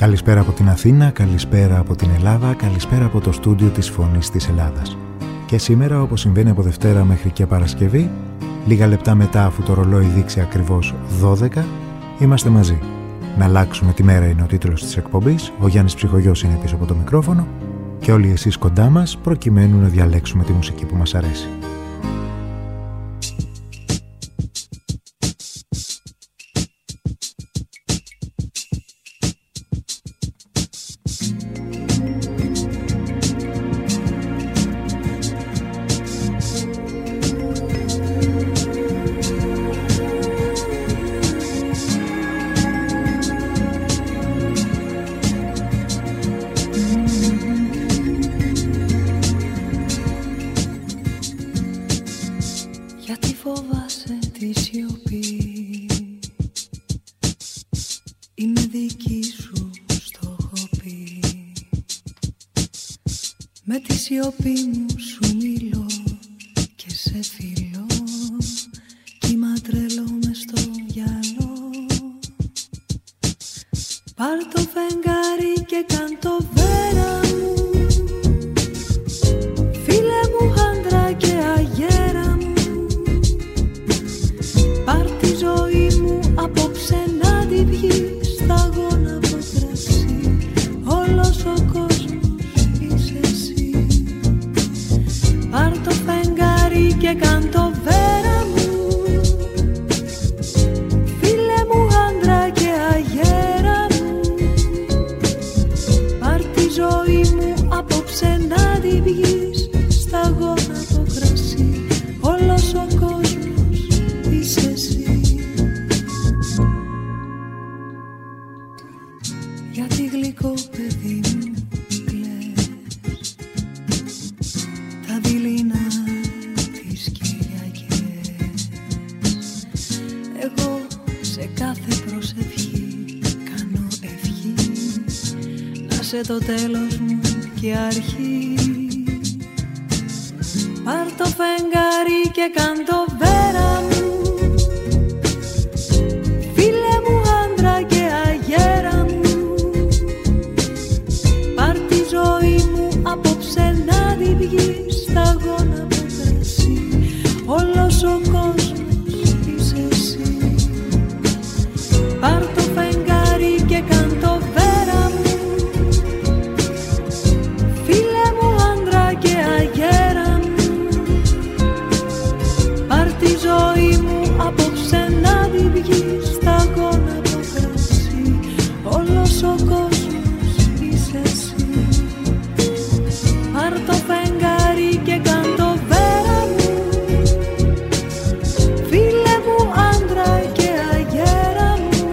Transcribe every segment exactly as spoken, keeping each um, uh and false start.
Καλησπέρα από την Αθήνα, καλησπέρα από την Ελλάδα, καλησπέρα από το στούντιο της Φωνής της Ελλάδας. Και σήμερα, όπως συμβαίνει από Δευτέρα μέχρι και Παρασκευή, λίγα λεπτά μετά αφού το ρολόι δείξει ακριβώς δώδεκα, είμαστε μαζί. Να αλλάξουμε τη μέρα είναι ο τίτλος της εκπομπής, ο Γιάννης Ψυχογιός είναι πίσω από το μικρόφωνο και όλοι εσείς κοντά μας προκειμένου να διαλέξουμε τη μουσική που μας αρέσει. Το τέλος μου και αρχή. Πάρ' το φεγγάρι και κάν το βέρα μου, φίλε μου άντρα και αγέρα μου. Πάρ' τη ζωή μου απόψε να τη βγεις σταγόνα από κρασί. Όλος ο κόσμος είσαι εσύ. Πάρ' το φεγγάρι και κάν το βέρα μου, ζωή μου απόψε να τη βγεις σταγόνα από κρασί. Όλος ο κόσμος είσαι εσύ. Πάρ' το φεγγάρι και κάν το βέρα μου, φίλε μου άντρα και αγέρα μου.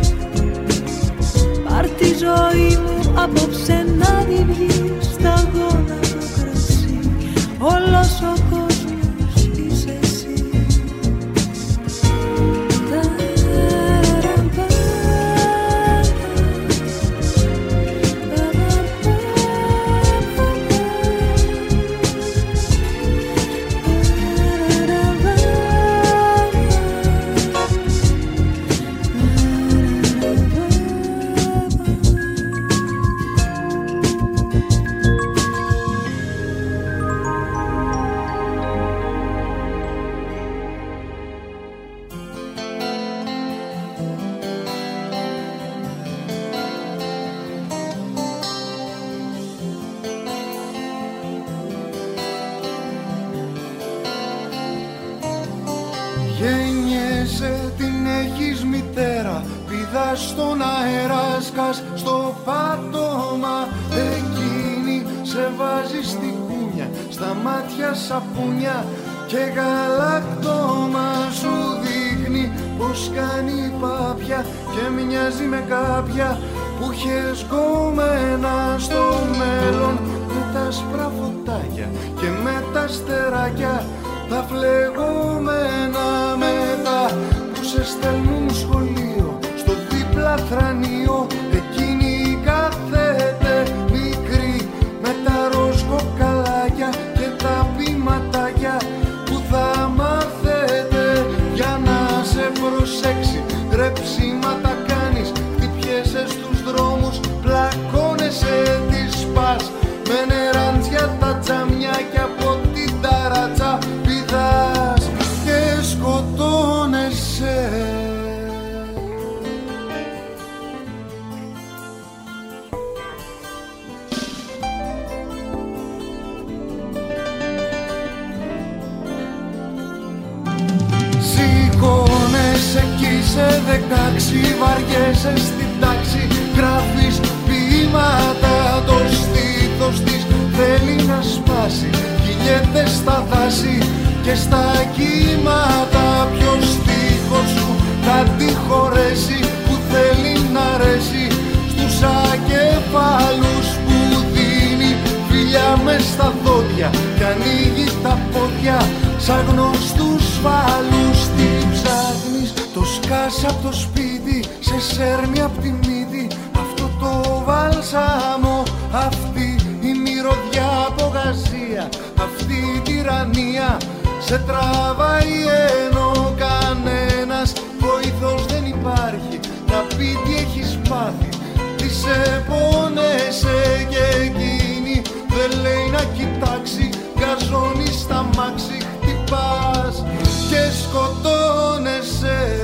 Πάρ' τη ζωή μου απόψε να τη βγεις σταγόνα από κρασί. Όλος ο κόσμος στον αέρα σκάς στο πάτωμα. Εκείνη σε βάζει στη κούνια, στα μάτια σαπούνια και γαλακτόμα. Σου δείχνει πως κάνει πάπια και μοιάζει με κάποια που είχες γκόμενα στο μέλλον. Με τα άσπρα φωτάκια και με τα στεράκια τα φλεγόμενα. Μετά που σε στέλνουν σχολείο στο δίπλα θρανείο, εκείνη κάθεται μικρή με τα ροζ κοκαλάκια και τα πηματάκια που θα μάθετε για να σε προσέξει. Ρεψίματα κάνεις, χτυπιέσαι στους δρόμους, κι από την ταράτσα πηδάς και σκοτώνεσαι. Σηκώνεσαι κι είσαι δεκάξι, βαριέσαι στην τάξη, γράφεις ποίηματα, το στήθος της θέλει να σπάσει, κυλιέται στα δάση και στα κύματα. Ποιος στίχος σου θα τη χωρέσει που θέλει να αρέσει στους ακεφάλους που δίνει φιλιά μες στα δόντια και ανοίγει τα πόδια σαν γνωστούς φάλους. Τι ψάχνεις, το σκάς απ' το σπίτι, σε σέρνει απ' τη μύτη αυτό το βάλσαμο, αυτή η μυρωδιά από γαζία, αυτή η τυραννία σε τραβάει ενώ κανένας βοηθός δεν υπάρχει να πει τι έχεις πάθει, τι σε πόνεσαι και εκείνη δεν λέει να κοιτάξει, γκαζώνει στα μάξι, χτυπάς και σκοτώνεσαι.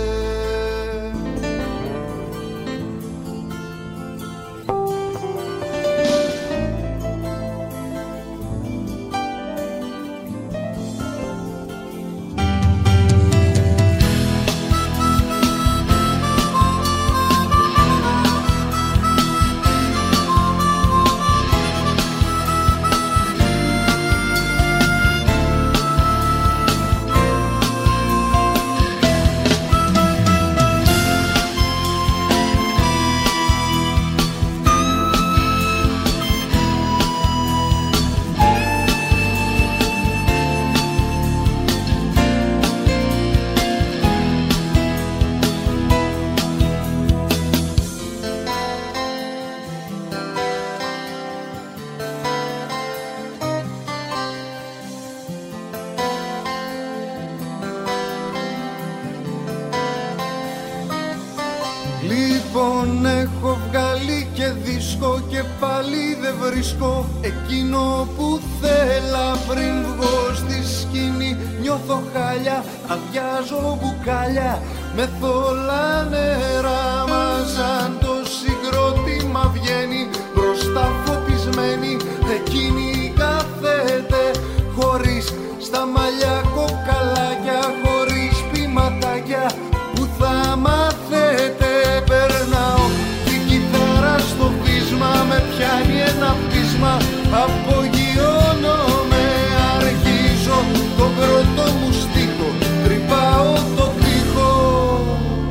Λοιπόν έχω βγάλει και δίσκο και πάλι δεν βρίσκω εκείνο που θέλα. Πριν βγω στη σκηνή νιώθω χάλια, αδειάζω μπουκάλια με θολά νερά. Μα σαν το συγκρότημα βγαίνει μπροστά φωτισμένη, εκείνη κάθεται χωρίς στα μαλλιά κοκαλάκια, χωρίς ποιηματάκια που θα μάθετε. Περνάω την κιθάρα στο βίσμα, με πιάνει ένα πείσμα, απογειώνομαι, αρχίζω τον πρώτο μου στίχο, τρυπάω το τοίχο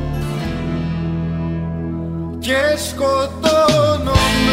και σκοτώνομαι.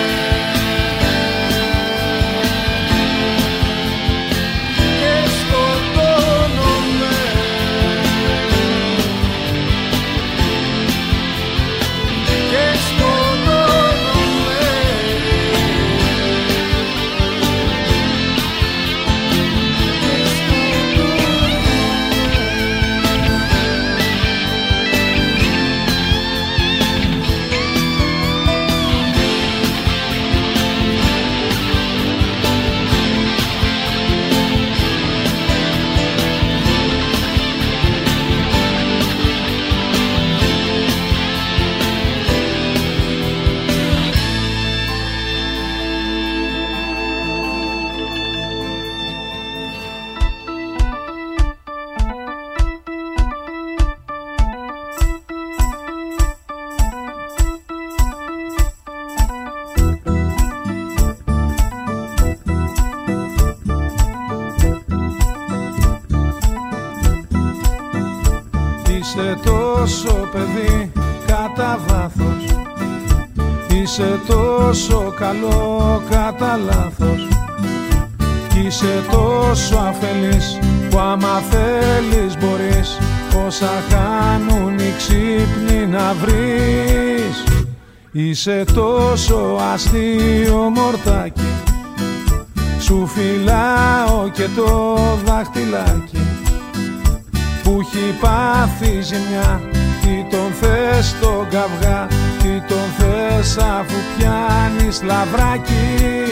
Είσαι τόσο παιδί κατά βάθος, είσαι τόσο καλό κατά λάθος, είσαι τόσο αφελής που άμα θέλεις μπορείς όσα χάνουν οι ξύπνοι να βρεις. Είσαι τόσο αστείο μορτάκι, σου φυλάω και το δάχτυλάκι που έχει πάθει ζημιά. Τι τον θες τον καυγά, τι τον θες αφού πιάνεις λαβράκι.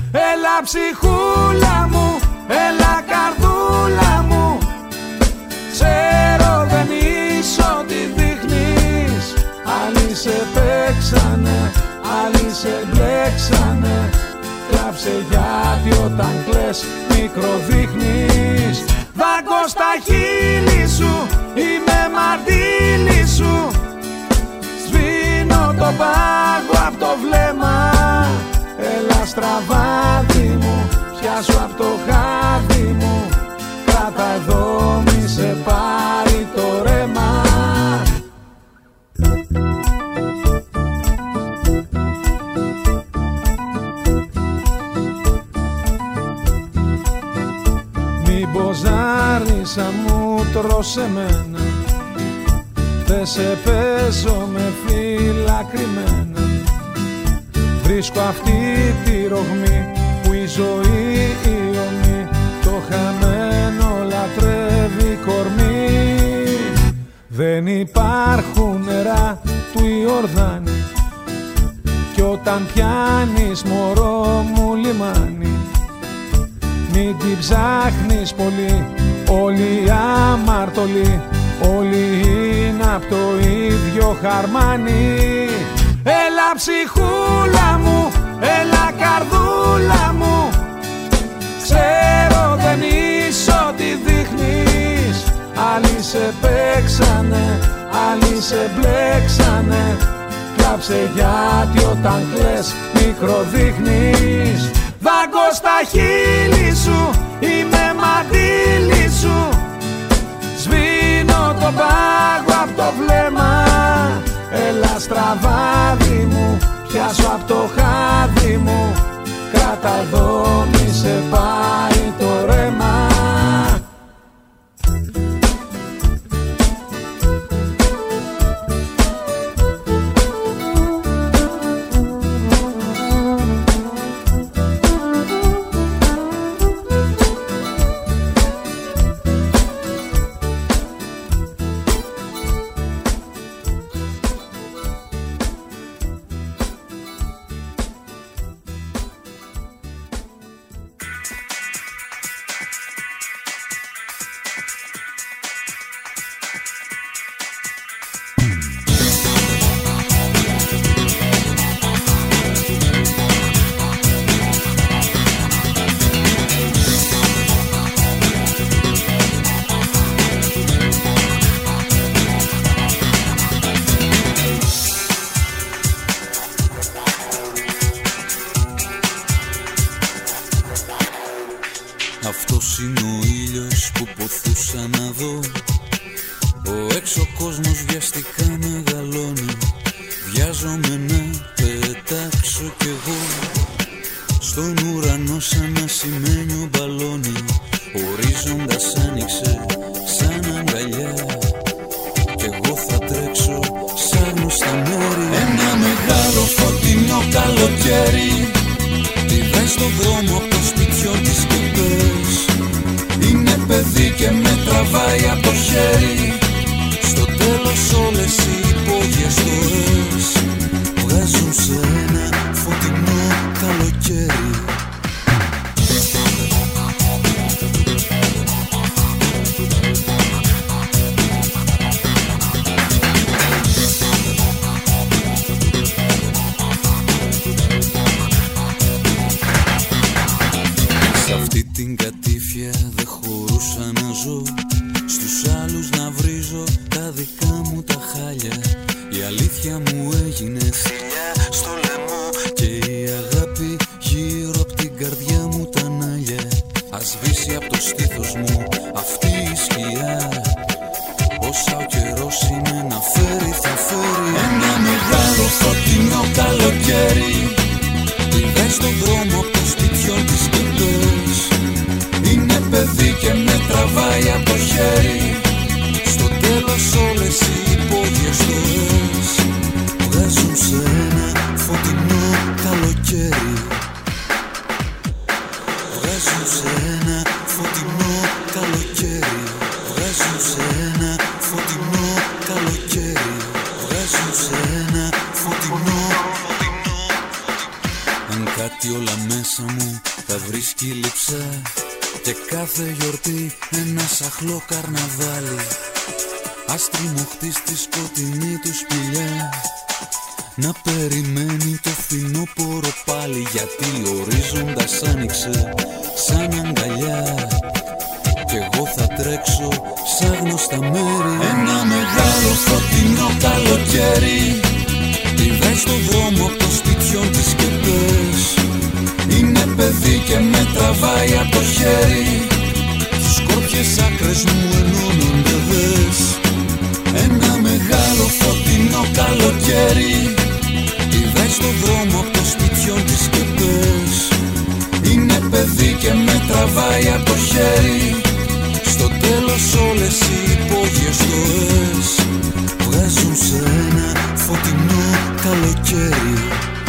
Έλα ψυχούλα μου, έλα καρδούλα μου. Ξέρω δεν είσαι ό,τι δείχνεις. Άλλοι σε παίξανε, άλλοι σε μπλέξανε. Κλάψε γιατί όταν κλαις μικροδείχνεις. Δάγκω στα χείλη σου, είμαι μαρτύρι σου. Σβήνω το πάγο απ' το βλέμμα. Έλα στραβάδι μου, πιάσου απ' το χάδι μου. Κράτα εδώ μη σε πάρει το ρέμα. Μην ποζάρισα μου τρως εμένα. Δε σε παίζω με φύλλα κρυμμένα. Βρίσκω αυτή τη ρογμή που η ζωή η ομή. Το χαμένο λατρεύει κορμί. Δεν υπάρχουν νερά του Ιορδάνη. Κι όταν πιάνεις μωρό μου λιμάνι. Μην την ψάχνεις πολύ, όλοι αμαρτωλοί. Όλοι είναι απ' το ίδιο χαρμάνι. Έλα ψυχούλα μου, έλα καρδούλα μου. Ξέρω δεν είσαι ό,τι δείχνεις. Άλλοι σε παίξανε, άλλοι σε μπλέξανε. Κλάψε γιατί όταν κλαις μικροδείχνεις. Δάγκω στα χείλη σου, είμαι μαντήλι σου. Σβήνω το πάγο απ' το βλέμμα. Έλα στραβάδι μου, πιάσω απ' το χάδι μου. Κράτα εδώ μη σε πάει το ρέμα. Αυτός είναι ο ήλιος που ποθούσα να δω. Ο έξω κόσμος βιαστικά μεγαλώνει. Βιάζομαι να πετάξω κι εγώ. Στον ουρανό σαν ασημένιο μπαλόνι. Ορίζοντας άνοιξε σαν αγκαλιά. Κι εγώ θα τρέξω σαν στα μέρη. Ένα μεγάλο φωτεινό καλοκαίρι. Πηδάει στον δρόμο από το σπιτιό της και πες. Είναι παιδί και με τραβάει από το χέρι. Στο τέλος όλες οι υπόγειες ζωές βγάζουν σε ένα φωτεινό καλοκαίρι. Την κατήφια δεν χωρούσα να ζω. Στους άλλους να βρίζω τα δικά μου τα χάλια. Η αλήθεια μου έγινε θηλιά στο λαιμό. Και η αγάπη γύρω απ' την καρδιά μου τα νάλια. Ας σβήσει απ' το στήθος μου αυτή η σκιά. Όσα ο καιρός είναι να φέρει θα φέρει. Ένα μεγάλο φωτεινό καλοκαίρι. Πηδάει στον δρόμο απ' το σπιτιό της και πες. Είναι παιδί και με τραβάει από το χέρι. Στο τέλος όλες οι υπόγειες ζωές βγάζουν σε ένα φωτεινό καλοκαίρι. Βγάζουν σε ένα φωτεινό καλοκαίρι. Βγάζουν σε ένα φωτεινό καλοκαίρι. Βγάζουν σε ένα φωτεινό. Αν Γιατί όλα μέσα μου τα βρίσκει λειψά και κάθε γιορτή ένα σαχλό καρναβάλι. Άστρι μοχτή στη σκοτεινή του σπηλιά να περιμένει το φθινόπωρο πάλι. Γιατί ο ορίζοντας άνοιξε σαν αγκαλιά κι εγώ θα τρέξω σαν γνωστά μέρη. Ένα μεγάλο φωτεινό καλοκαίρι πηδάει στον δρόμο από το σπιτιόν της και πες. Είναι παιδί και με τραβάει από το χέρι. Τις σκόρπιες άκρες μου ενώνονται δες. Ένα μεγάλο φωτεινό καλοκαίρι πηδάει στον δρόμο από το σπιτιόν της και πες. Είναι παιδί και με τραβάει από το χέρι. Στο τέλος όλες οι υπόγειες ζωές βγάζουν σε ένα φωτεινό καλοκαίρι.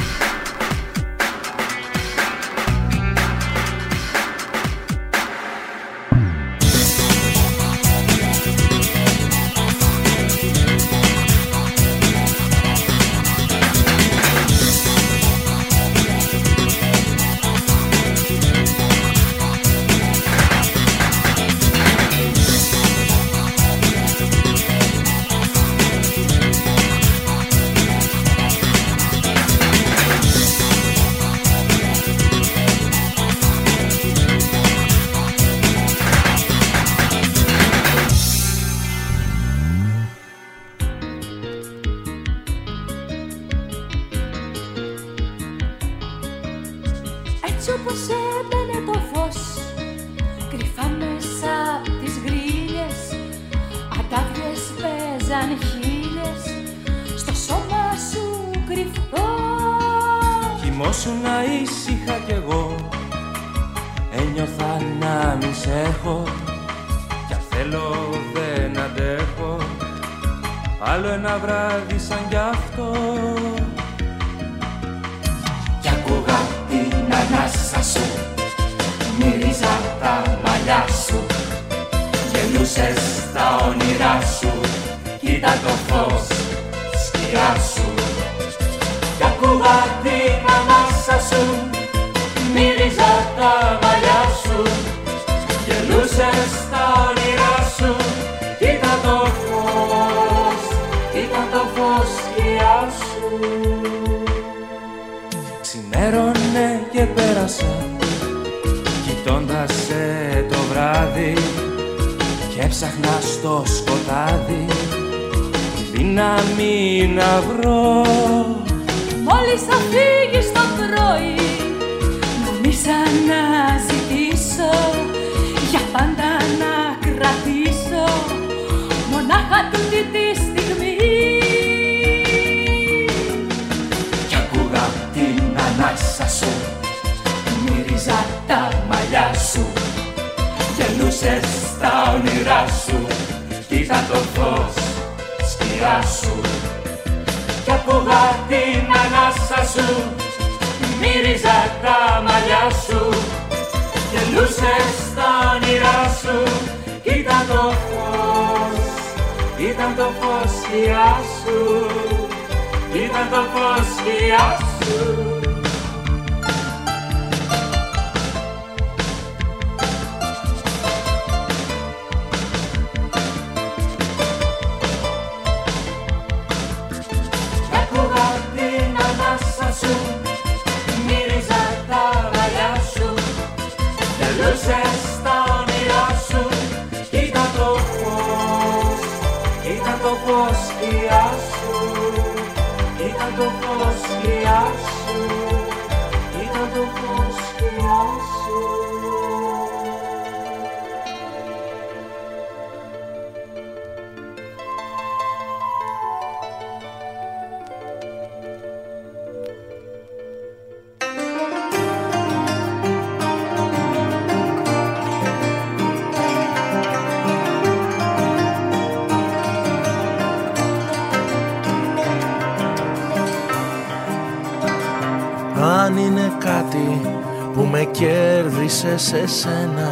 Αν είναι κάτι που με κέρδισε σε σένα,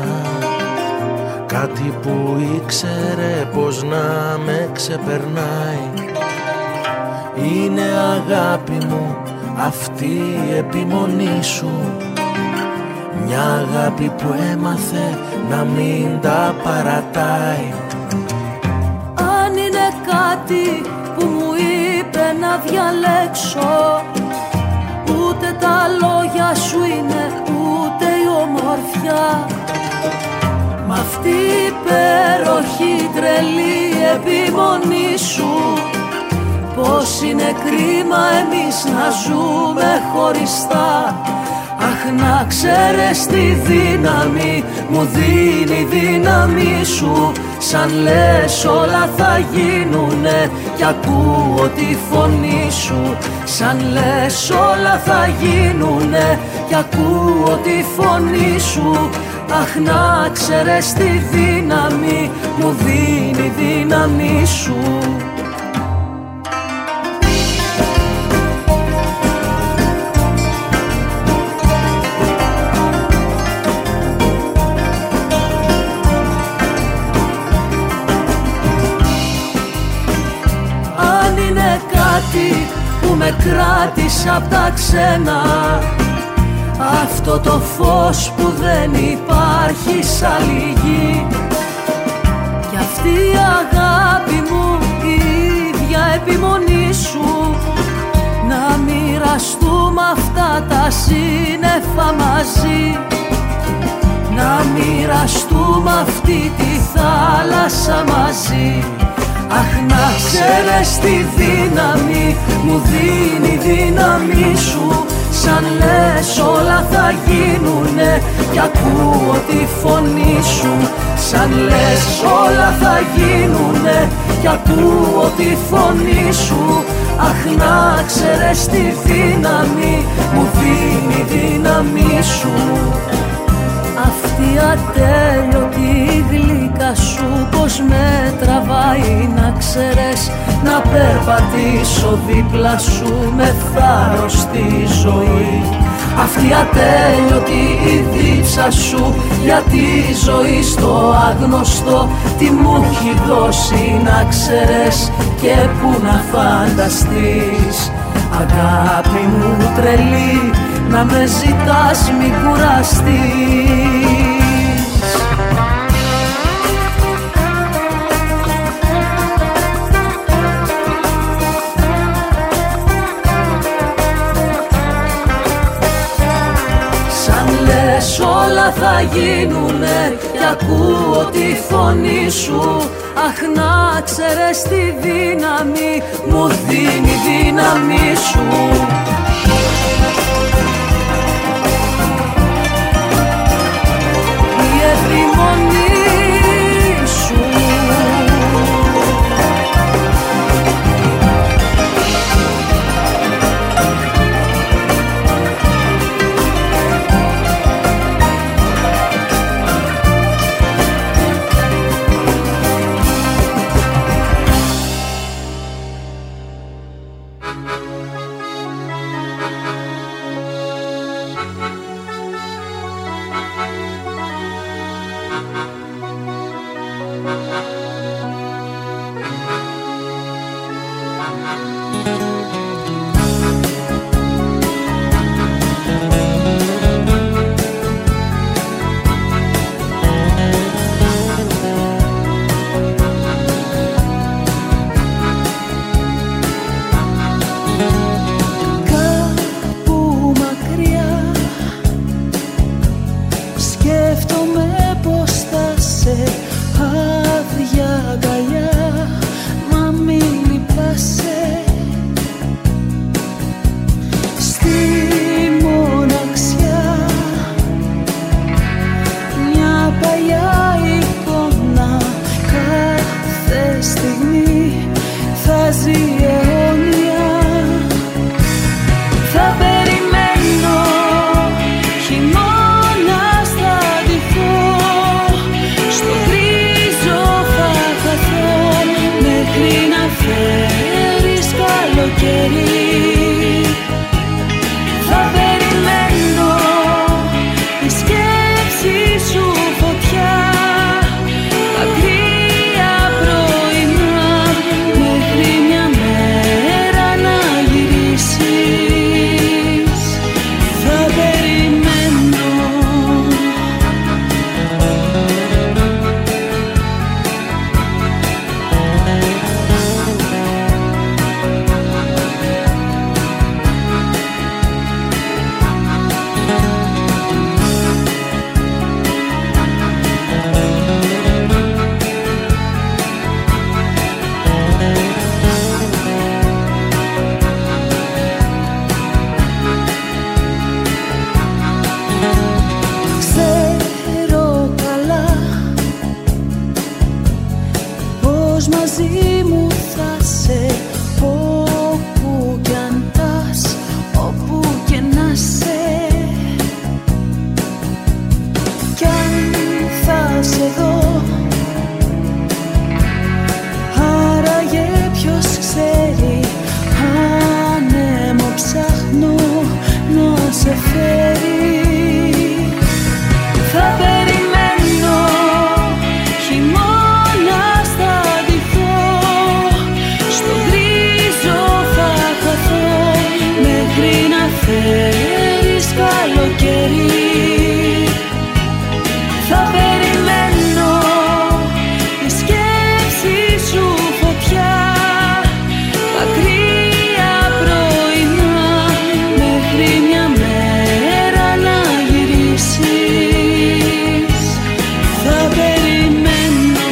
κάτι που ήξερε πως να με ξεπερνάει, είναι αγάπη μου αυτή η επιμονή σου, μια αγάπη που έμαθε να μην τα παρατάει. Αν είναι κάτι που μου είπε να διαλέξω, ούτε τα λόγια σου είναι, ούτε η ομορφιά. Μ' αυτή η υπέροχη τρελή επιμονή σου, πως είναι κρίμα εμείς να ζούμε χωριστά. Αχ, να ξέρεις τη δύναμη μου δίνει η δύναμη σου. Σαν λες όλα θα γίνουνε κι ακούω τη φωνή σου. Σαν λες όλα θα γίνουνε κι ακούω τη φωνή σου. Αχ, να ξέρεις τη δύναμη μου δίνει η δύναμη σου. Που με κράτησε απ' τα ξένα, αυτό το φως που δεν υπάρχει σ' άλλη γη. Κι αυτή η αγάπη μου, η ίδια επιμονή σου, να μοιραστούμε αυτά τα σύννεφα μαζί. Να μοιραστούμε αυτή τη θάλασσα μαζί. Αχ, να ξέρεις τη δύναμη μου δίνει η δύναμη σου. Σαν λες όλα θα γίνουνε κι ακούω τη φωνή σου. Σαν λες όλα θα γίνουνε κι ακούω τη φωνή σου. Αχ, να ξέρεις τη δύναμη μου δίνει η δύναμη σου. Αυτή ατέλειωτη γλυκά σου πως με τραβάει, να ξέρεις, να περπατήσω δίπλα σου με θάρρος στη ζωή. Αυτή ατέλειωτη η δίψα σου για τη ζωή στο άγνωστο, τι μου έχει δώσει να ξέρεις και που να φανταστείς. Αγάπη μου τρελή, να με ζητάς μη κουραστείς. Σαν λες όλα θα γίνουνε κι ακούω τη φωνή σου. Αχ, να ξέρεις τη δύναμη μου δίνει η δύναμη σου. Η επιμονή σου. φέρεις καλοκαίρι. Θα περιμένω τη σκέψη σου φωτιά, μακριά πρωινά, μέχρι μια μέρα να γυρίσεις. Θα περιμένω.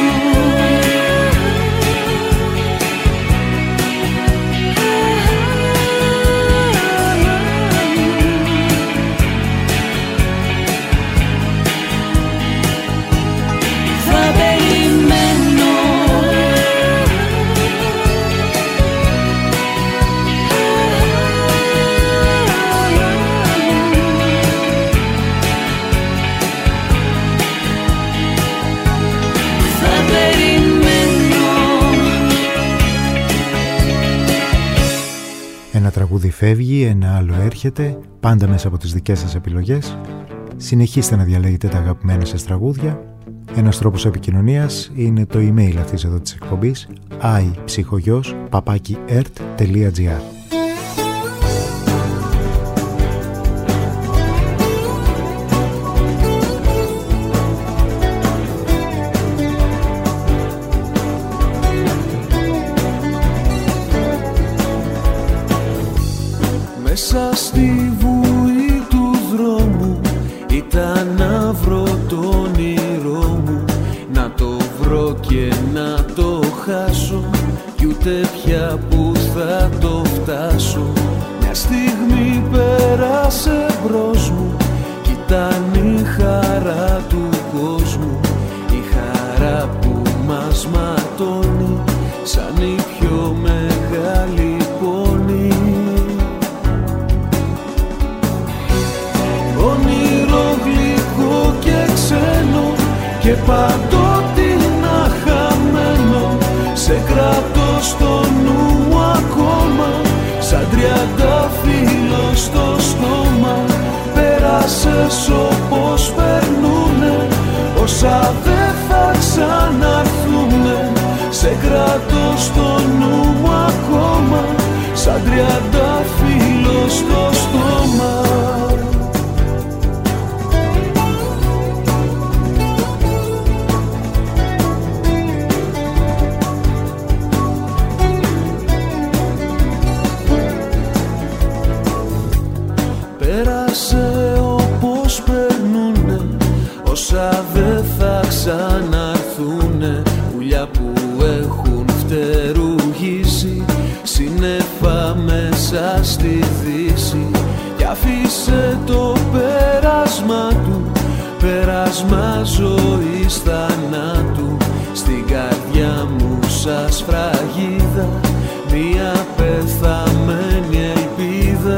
Θα περιμένω. Θα περιμένω. Ένα τραγούδι φεύγει, ένα άλλο έρχεται, πάντα μέσα από τις δικές σας επιλογές. Συνεχίστε να διαλέγετε τα αγαπημένα σας τραγούδια. Ένας τρόπος επικοινωνίας είναι το email αυτής εδώ της εκπομπής iψυχογιός παπάκι ερτ τελεία τζι άρ. Μέσα στη βουή του δρόμου ήταν να βρω το όνειρό μου, να το βρω και να το χάσω, κι ούτε πια που θα το φτάσω. Μια στιγμή πέρασε μπρος μου κι ήταν η χαρά του κόσμου, η χαρά που μας ματώνει σαν η πιο μεγάλη πόνη. Όνειρο γλυκό και ξένο και παντότινα χαμένο, σε κρατώ στο νου μου ακόμα, σαν τριαντάφυλλο στο στόμα. Πέρασες όπως περνούνε όσα δεν θα ξαναρθούνε, σε κρατώ στο νου μου ακόμα, σαν τριαντάφυλλο στο στόμα. Πέρασε όπως περνούνε όσα δεν θα ξαναρθούνε, πουλιά που έχουν φτερουγήσει σύννεφα μέσα στη δύση, κι αφήσε το πέρασμα του, πέρασμα ζωής θανάτου, στην καρδιά μου σαν σφραγίδα μια πεθαμένη ελπίδα.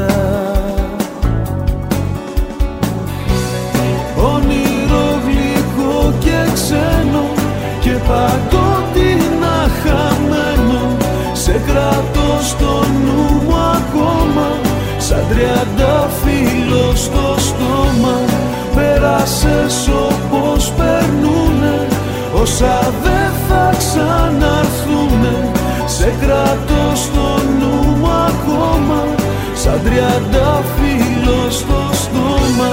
Όνειρο γλυκό και ξένο και παντότινα χαμένο, σε κρατώ στο νου μου ακόμα, σαν τριαντάφυλλο στο στόμα. Πέρασες όπως περνούνε όσα δεν θα ξαναρθούνε, σε κρατώ στο νου μου ακόμα, σαν τριαντάφυλλο στο στόμα.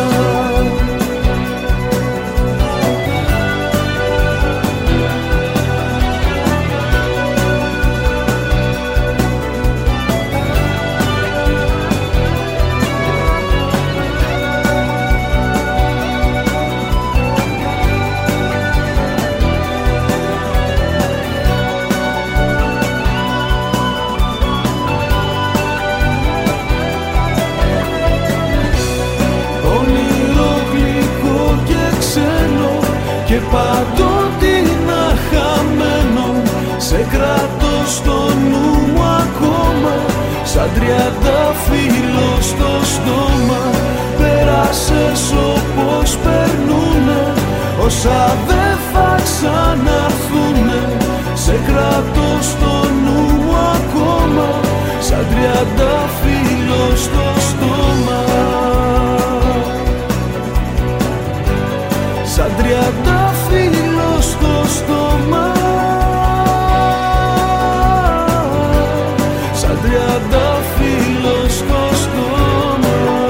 Και παντότινα χαμένο, σε κρατώ στο νου μου ακόμα, σαν τριαντάφυλλο στο στόμα. Πέρασες όπως περνούνε όσα δεν θα ξαναρθούνε, σε κρατώ στο νου μου ακόμα, σαν τριαντάφυλλο στο στόμα. Σαν τριαντάφυλλο στο στόμα, σαν τριαντάφυλλο στο στόμα.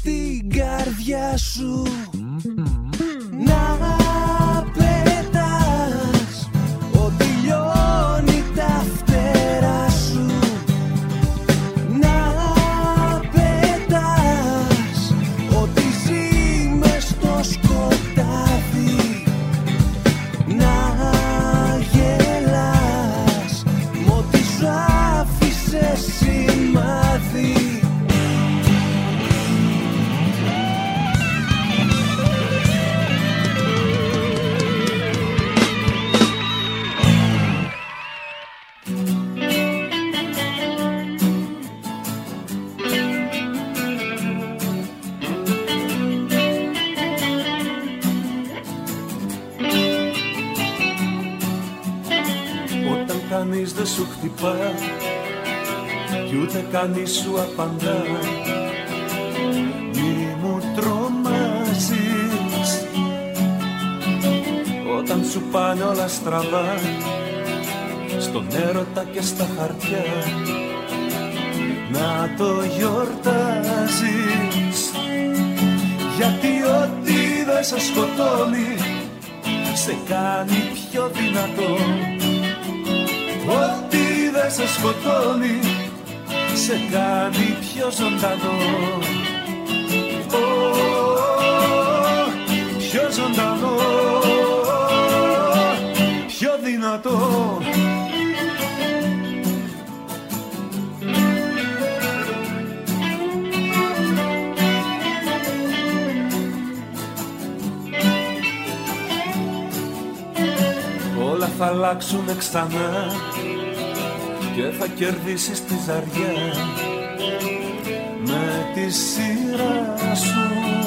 την καρδιά σου. Να πετάς ότι λιώνει τα φτερά σου. Να πετάς ότι ζει μες στο σκοτάδι. Να γελάς μ' ό,τι σου άφησε σημάδι. Κανείς δεν σου χτυπά κι ούτε κανείς σου απαντά. Μη μου τρομάζεις όταν σου πάνε όλα στραβά, στον έρωτα και στα χαρτιά. Να το γιορτάζεις, γιατί ό,τι δεν σε σκοτώνει σε κάνει πιο δυνατό. Ό,τι δεν σε σκοτώνει σε κάνει πιο ζωντανό. Oh, πιο ζωντανό, πιο δυνατό. Όλα θα αλλάξουνε ξανά και θα κερδίσεις τη ζαριά με τη σειρά σου.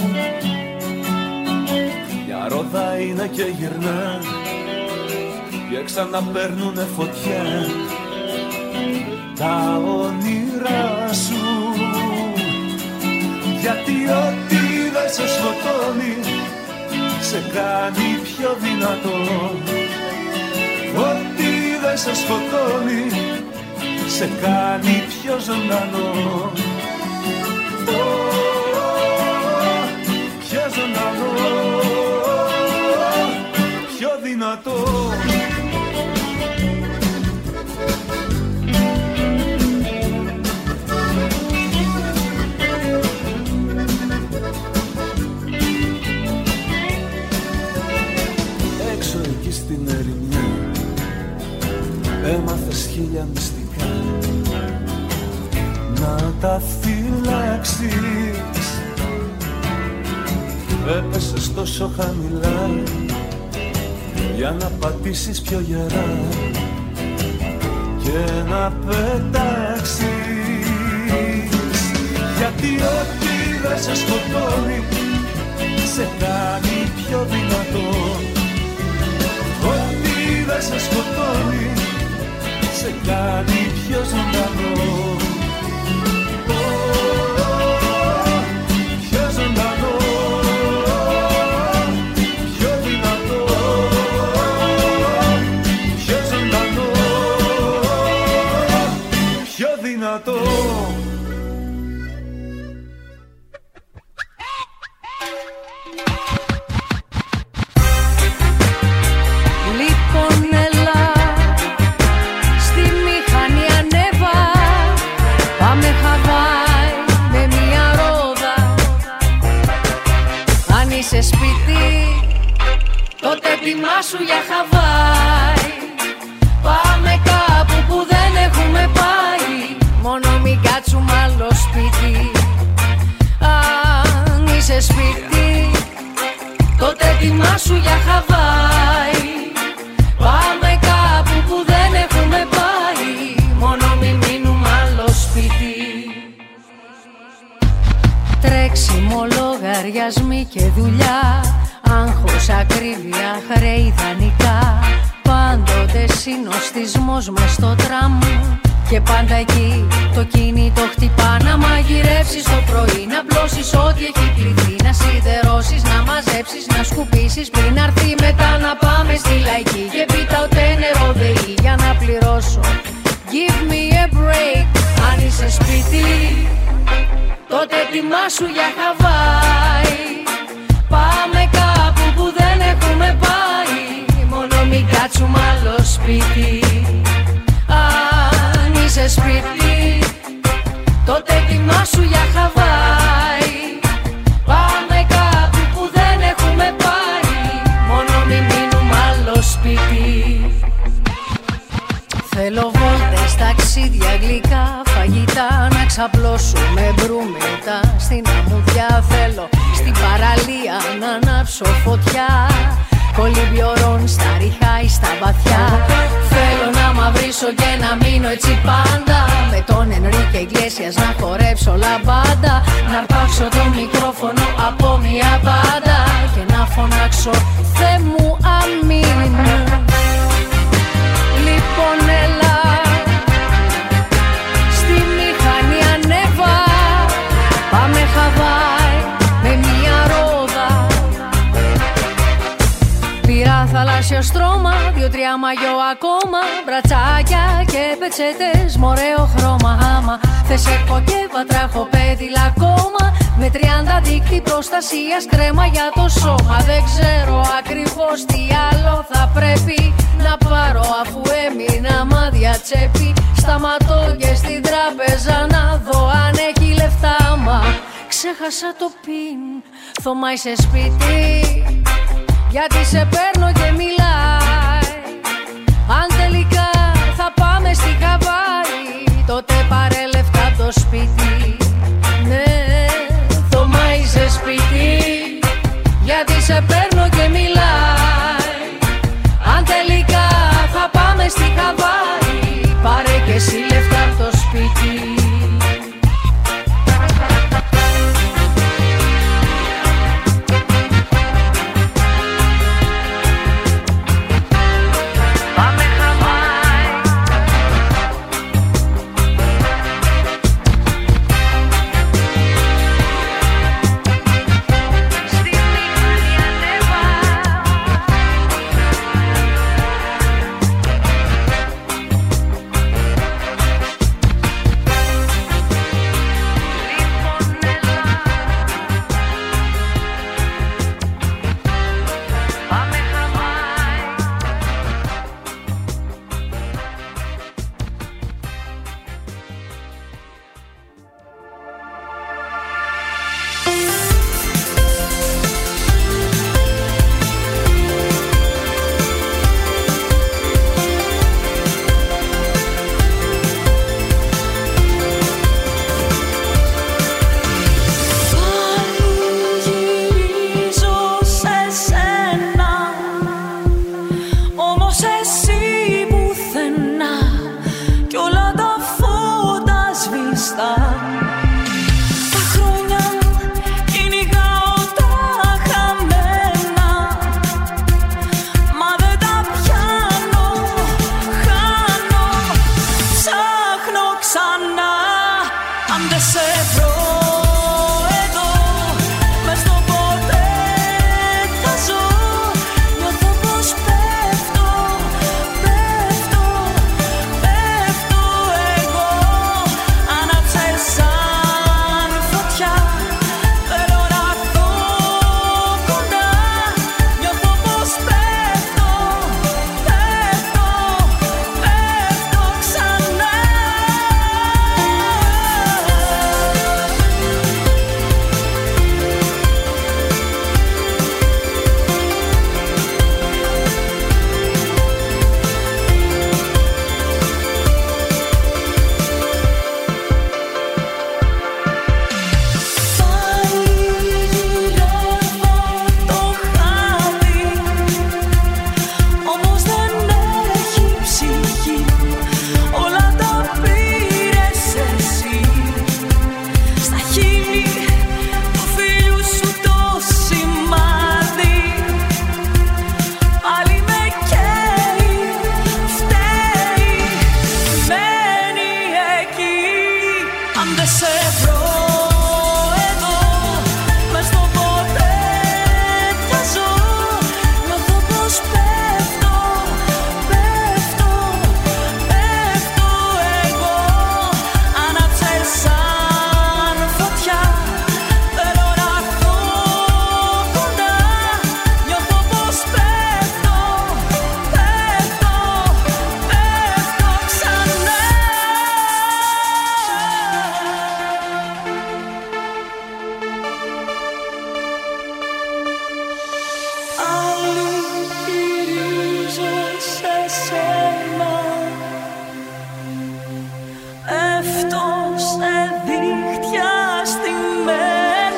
Για ρόδα είναι και γυρνά και ξαναπαίρνουνε φωτιά τα όνειρά σου. Γιατί ό,τι δεν σε σκοτώνει σε κάνει πιο δυνατό. Ό,τι δεν σε σκοτώνει σε κάνει πιο ζωντανό. Oh, πιο ζωντανό, πιο δυνατό. Έξω εκεί στην ερημιά έμαθες χίλια μυστικά. Να τα φυλάξεις, έπεσες τόσο χαμηλά για να πατήσεις πιο γερά και να πετάξεις. Γιατί ό,τι δεν σε σκοτώνει σε κάνει πιο δυνατό. Ό,τι δεν σε σκοτώνει σε κάνει πιο ζωντανό. Πιο ζωντανό, πιο δυνατό, πιο ζωντανό, πιο δυνατό. Ετοιμάσου για Χαβάη. Πάμε κάπου που δεν έχουμε πάει. Μόνο μην κάτσουμε άλλο σπίτι. Αν είσαι σπίτι, τότε ετοιμάσου για Χαβάη. Πάμε κάπου που δεν έχουμε πάει. Μόνο μην μείνουμε άλλο σπίτι. Τρέξιμο, λογαριασμοί και δουλειά, άγχος, ακρίβεια, χρέη, δανεικά. Πάντοτε συνοστισμός μες στο τραμ. Και πάντα εκεί το κινητό χτυπά. Να μαγειρεύσεις το πρωί, να πλώσεις ό,τι έχει κληθεί. Να σιδερώσεις, να μαζέψεις, να σκουπίσεις. Πριν αρθεί μετά να πάμε στη λαϊκή. Και πίτα ούτε νερό δεή για να πληρώσω. Give me a break. Αν είσαι σπίτι, τότε ετοιμάσου για Χαβάη. Πάμε κάπου που δεν έχουμε πάει, μόνο μην κάτσουμε άλλο σπίτι. Αν είσαι σπίτι, τότε ετοιμάσου για Χαβάη. Πάμε κάπου που δεν έχουμε πάει, μόνο μην μείνουμε άλλο σπίτι. Θέλω βόλτες, ταξίδια, γλυκά, φαγητά, να ξαπλώσουμε μπρούμετα στην αμμουδιά. Θέλω στην παραλία να ανάψω φωτιά, κολυμπιορών στα ριχά ή στα βαθιά. Θέλω να μαυρίσω και να μείνω έτσι πάντα, με τον Ενρίκε Ιγκλέσιας να χορέψω λαμπάντα, να αρπάξω το μικρόφωνο από μια μπάντα και να φωνάξω Θεέ μου αμήν. Λοιπόν έλα, στη μηχανή ανέβα, πάμε Χαβάη με μια ρόδα. Πήρα θαλάσσιο στρώμα, δύο-τρία μαγιό ακόμα, μπρατσάκια και πετσέτες μ' ωραίο χρώμα. Άμα θες έχω και πατράχο πέδιλα ακόμα, με τριάντα δίκτυ προστασίας, κρέμα για το σώμα. Δεν ξέρω ακριβώς τι άλλο θα πρέπει να πάρω, αφού έμεινα μάδια τσέπη. Σταματώ και στην τράπεζα να δω αν έχει λεφτά, μα ξέχασα το πιν. Θωμά είσαι σπίτι, γιατί σε παίρνω και μιλάει. Αν τελικά θα πάμε στη Χαβάη, τότε πάρε λεφτά από το σπίτι. Ναι, Θωμά είσαι σπίτι, γιατί σε παίρνω και μιλάει. Αν τελικά θα πάμε στη Χαβάη, πάρε και εσύ λεφτά από το σπίτι. πέφτω σε δίχτυα στημμένα.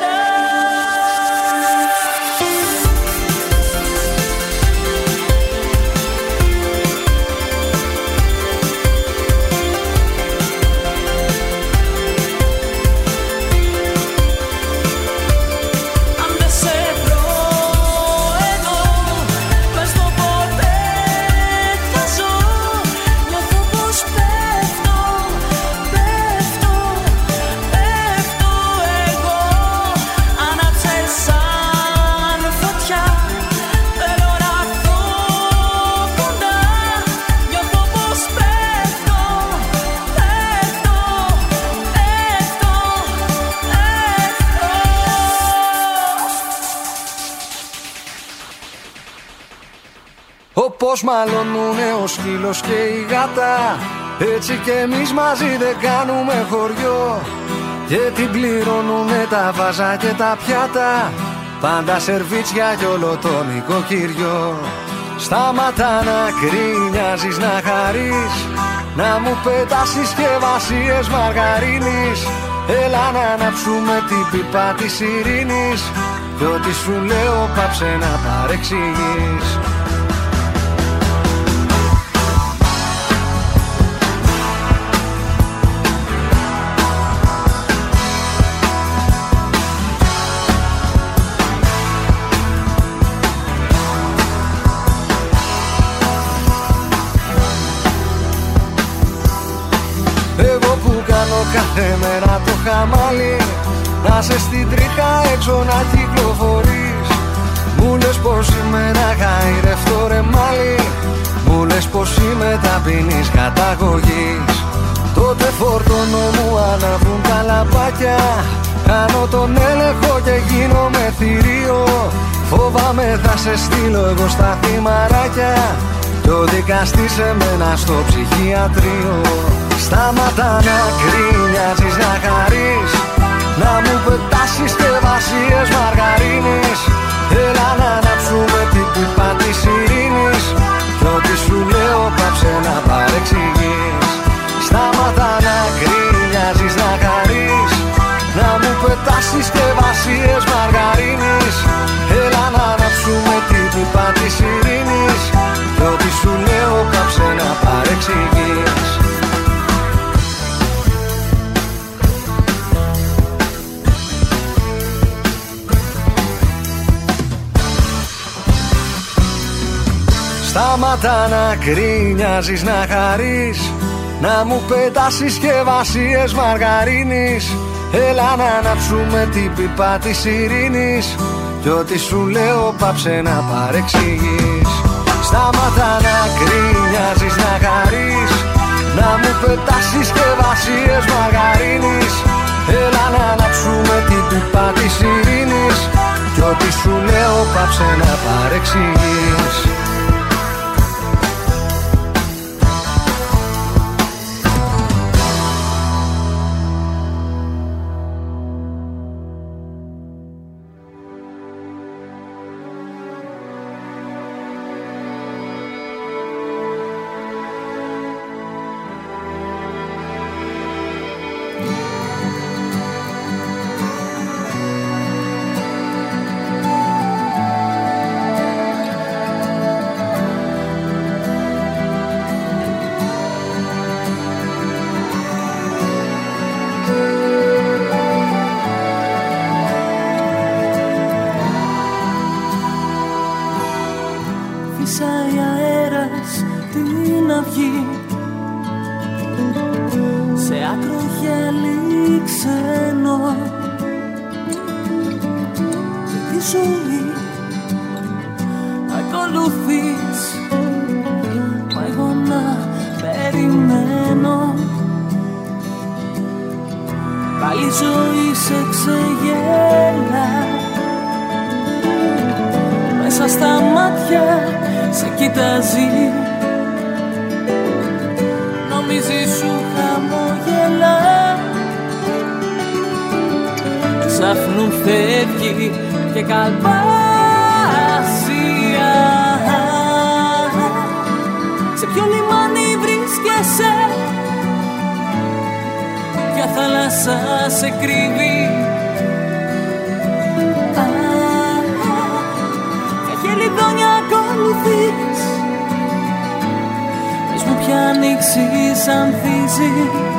Πώς μαλώνουνε ο σκύλος και η γάτα, έτσι κι εμείς μαζί δεν κάνουμε χωριό. Και την πληρώνουνε τα βάζα και τα πιάτα, πάντα σερβίτσια κι όλο το νοικοκυριό. Σταματά να κρίνιαζεις να χαρείς, να μου πετάς συσκευασίες μαργαρίνης. Έλα να ανάψουμε την πίπα της ειρήνης, κι ό,τι σου λέω πάψε να παρεξηγείς. Κάθε μέρα το χαμάλι, να σε στην τρίχα έξω να κυκλοφορείς. Μου λες πως είμαι να γαϊρευτώ ρε μάλι, μου λες πως είμαι ταπεινής καταγωγής. Τότε φορτώνω μου αναβούν τα λαμπάκια, κάνω τον έλεγχο και γίνομαι θηρίο. Φοβάμαι θα σε στείλω εγώ στα θυμαράκια, κι ο δικαστής σε μένα στο ψυχιατρίο. Σταματά να κρίνιαζεις να χαρείς, να μου πετάς συσκευασίες μαργαρίνης. Έλα να ανάψουμε την πίπα της ειρήνης, κι ό,τι σου λέω πάψε να παρεξηγείς. Σταματά να κρίνιαζεις να χαρείς, να μου πετάς συσκευασίες μαργαρίνης. Έλα να ανάψουμε την πίπα της ειρήνης, κι ό,τι σου λέω πάψε να παρεξηγείς. Σταματά να κρίνιαζεις να χαρείς, να μου πετάς συσκευασίες μαργαρίνης. Έλα να ανάψουμε την πίπα της ειρήνης, κι ό,τι σου λέω πάψε να παρεξηγείς. Σταματά να κρίνιαζεις να χαρείς, να μου πετάς συσκευασίες μαργαρίνης. Έλα να ανάψουμε την πίπα της ειρήνης, κι ό,τι σου λέω πάψε να παρεξηγείς. θάλασσα σε κρύβει. Ποια χελιδόνια ακολουθείς, πες μου ποια ανοίξη ανθίζει.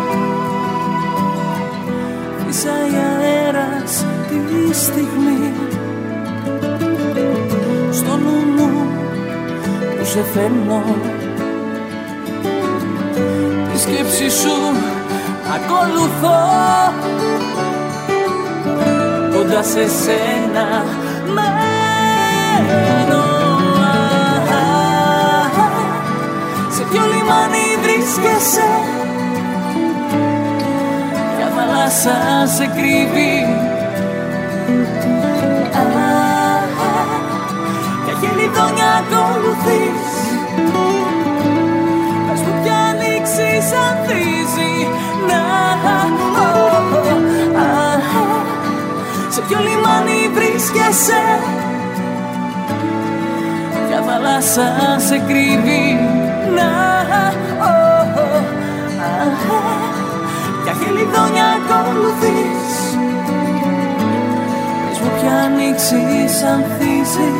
Φύσαει αέρας τη στιγμή στο νου μου που σε θέλω. Τη σκέψη σου ακολουθώ, κοντά σε σένα μένω. Σε ποιο λιμάνι βρίσκεσαι, ποια θάλασσα σε κρύβει. Ποια χελιδόνια ακολουθείς, πες μου ποια ανοίξη ανθίζει. Να, σε ποιο λιμάνι βρίσκεσαι, ποια θάλασσα σε κρύβει. Να, ποια χελιδόνια ακολουθείς, πες μου ποια ανοίξη ανθίζει.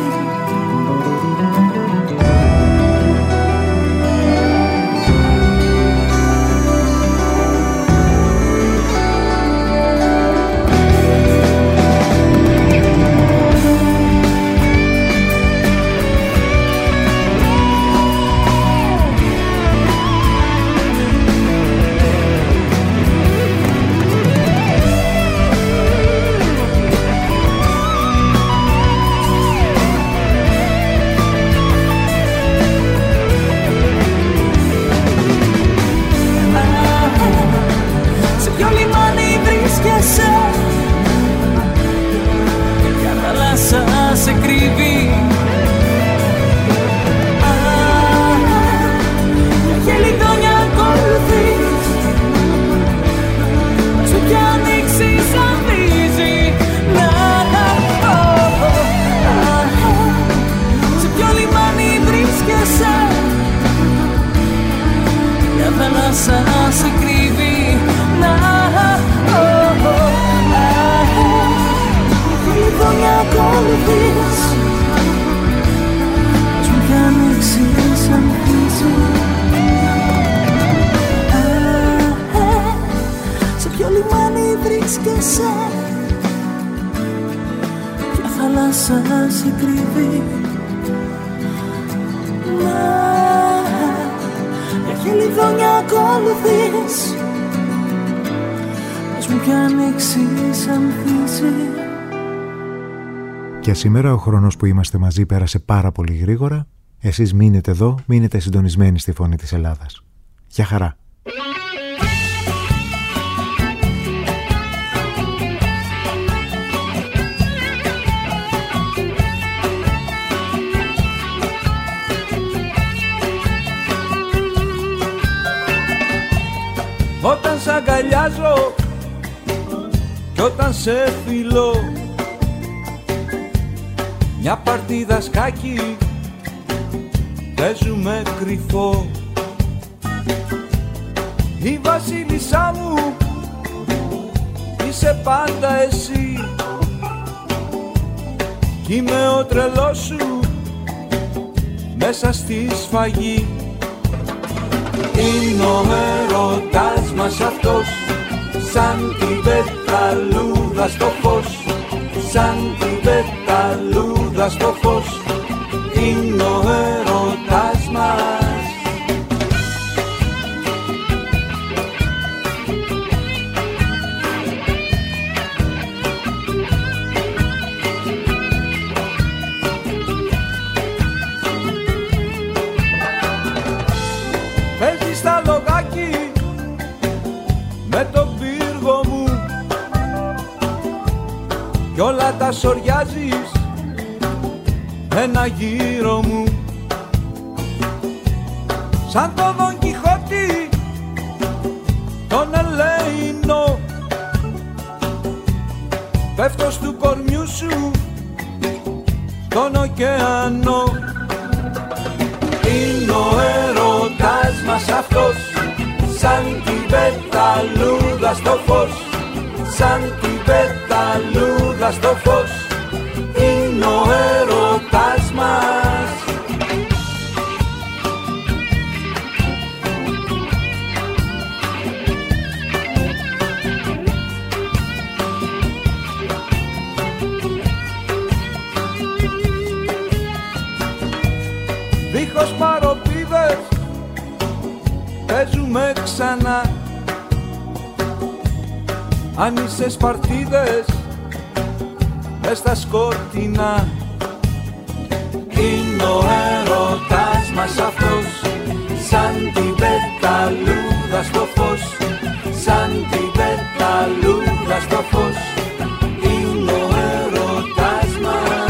Σε κρύβει. Ποια χελιδόνια ακολουθείς, πες μου ποια ανοίξη ανθίζει. Σε ποιο λιμάνι βρίσκεσαι, ποια θάλασσα σε κρύβει. Χελιδόνια ακολουθείς, πες μου ποια ανοίξη ανθίζει. Σε ποιο λιμάνι βρίσκεσαι, ποια θάλασσα σε κρύβει. Ποια χελιδόνια ακολουθείς, πες μου ποια ανοίξη ανθίζει. Και σήμερα ο χρόνος που είμαστε μαζί πέρασε πάρα πολύ γρήγορα. Εσείς μείνετε εδώ, μείνετε συντονισμένοι στη Φωνή της Ελλάδας. Γεια χαρά! Όταν σ' αγκαλιάζω κι όταν σε φιλώ, μια παρτίδα σκάκι παίζουμε κρυφό. Η βασίλισσά μου είσαι πάντα εσύ, κι είμαι ο τρελός σου μέσα στη σφαγή. Είναι ο έρωτας μας αυτός, σαν την πεταλούδα στο φως, σαν την πεταλούδα στο φως. Είναι ο έρωτας μας. Παίζεις στα λογάκι με τον πύργο μου κι όλα τα σοριάζεις ένα γύρο μου. Σαν το Δον Κιχώτη τον Ελεηνό, πέφτω στου κορμιού σου τον ωκεανό. Είναι ο έρωτας μας αυτός, σαν την πεταλούδα στο φως, σαν την πεταλούδα στο φως, είναι ο έρωτας μας. Δίχως παροπίδες παίζουμε ξανά, άνισες παρτίδες μες στα σκοτεινά. Είναι ο έρωτας μας αυτός, σαν την πεταλούδα στο φως, σαν την πεταλούδα στο φως, είναι ο έρωτας μας.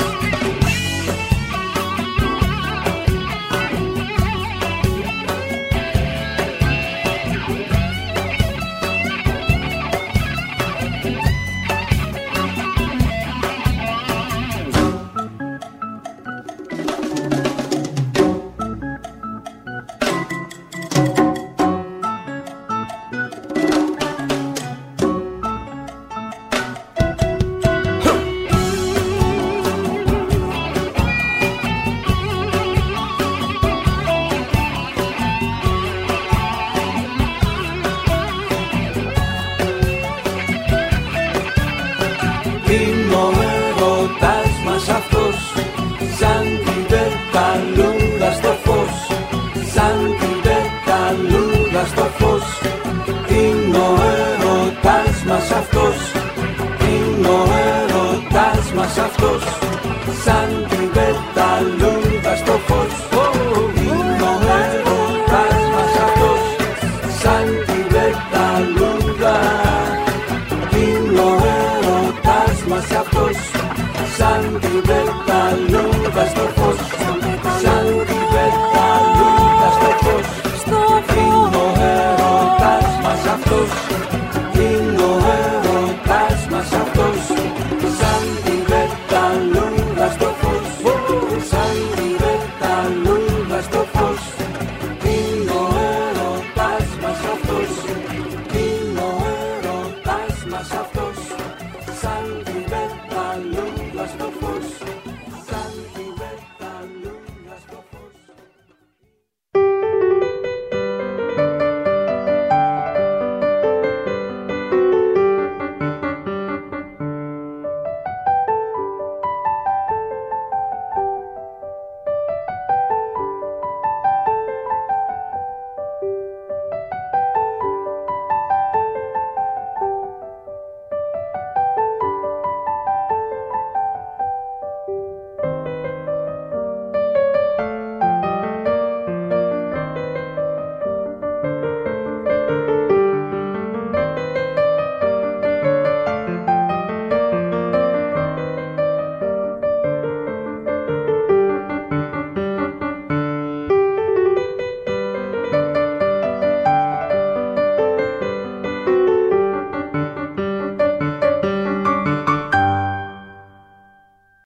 Αυτός, σαν την πεταλούδα στο φως, είναι ο έρωτας μας αυτός, σαν την πεταλούδα, είναι ο έρωτας μας αυτός, σαν την πεταλούδα στο φως, σαν την πεταλούδα στο φως, είναι ο έρωτας μας αυτός,